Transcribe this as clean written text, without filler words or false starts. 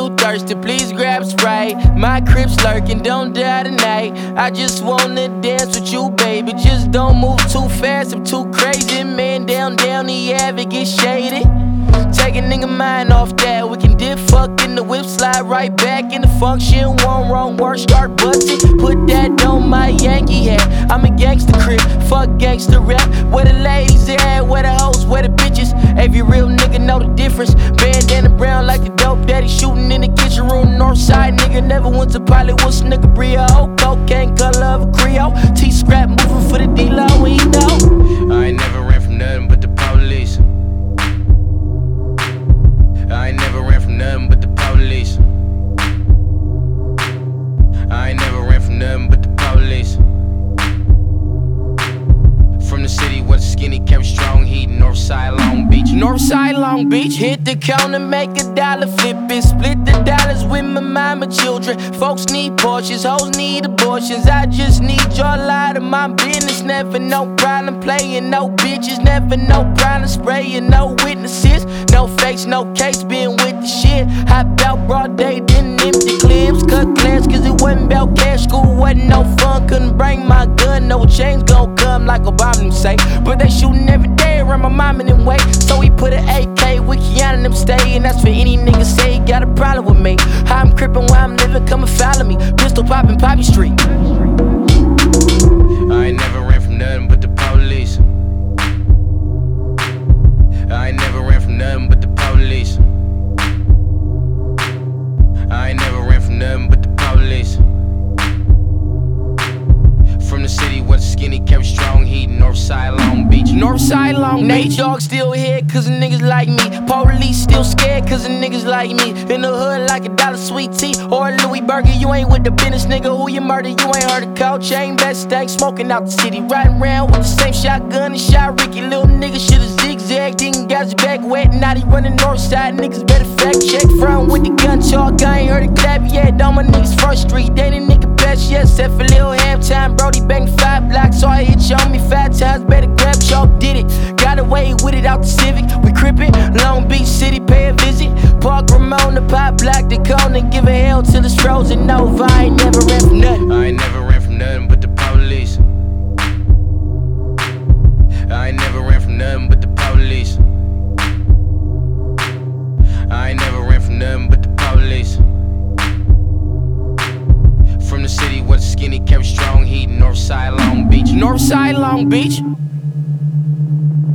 you thirsty, please grab Sprite. My crib's lurking, don't die tonight. I just wanna dance with you, baby. Just don't move too fast, I'm too crazy. Man, down the Ave, get shady. Take a nigga mind off that. We can dip, fuck in the whip, slide right back in the function. One wrong word, start busting. Put that on my Yankee hat. I'm a gangster crib, fuck gangster rap. Where the ladies at, where the hoes, where the bitches. Every real nigga know the difference. Bandana brown like the dope daddy shooting in the kitchen room. Northside nigga never went to Hollywood, snicker Brio. Cocaine color of a Creole. T-scrap moving for the D-Lo, we know. I ain't never ran from nothing but the police. I ain't never ran from nothing but the police. I ain't never ran from nothing but the police. From the city where the skinny kept strong heat, Northside, Long Beach. Northside, Long Beach, hit the counter, make $1, flip it, split the dollars with my mama children. Folks need Porsches, hoes need abortions. I just need y'all out of my business. Never no problem playing, no bitches. Never no problem spraying, no witnesses. No fakes, no case, being with the shit. Hop out broad day, didn't empty clips. Cut class cause it wasn't about cash. School wasn't no fun, couldn't bring my gun. No chains gon' come like Obama them say. But they shooting every day around my mom and them way. So we put an AK with Keanu and them stay. And that's for any nigga say he got a problem with me. How I'm crippin' where I'm living, come and follow me. Pistol poppin' Poppy Street. I ain't never ran from nothing but the police. I ain't never ran from nothing but the police. I ain't never ran from nothing but the police. From the city where the skinny kept strong heat, Northside, Long Beach. Northside, Long Beach. Nate Dogg still here cause the niggas like me. Police still scared cause the niggas like me. In the hood like $1 sweet tea or a Louis Burger. You ain't with the business, nigga. Who you murder? You ain't heard of cold chain, best stank, smoking out the city. Riding around with the same shotgun and shot Ricky. Little nigga shoulda zigzagged, didn't got his back wet. Now he running Northside, niggas better fact check. Front with the gun talk, I ain't heard a clap yet. All my niggas first street, they the nigga best yet. Except for Lil Halftime, Brody banged 5 blocks. So I hit you on me 5 times, better grab chalk, did it. Got away with it out the Civic, we crippin'. Long Beach City, pay a visit. Park Ramon, the pop block, the cone, and give a hell till it's frozen over. I ain't never ran from nothing. I ain't never ran from nothing but the police. I ain't never ran from nothing but the police. I ain't never ran from nothing but the police. From the city where the skinny kept strong heat, Northside, Long Beach. Northside, Long Beach.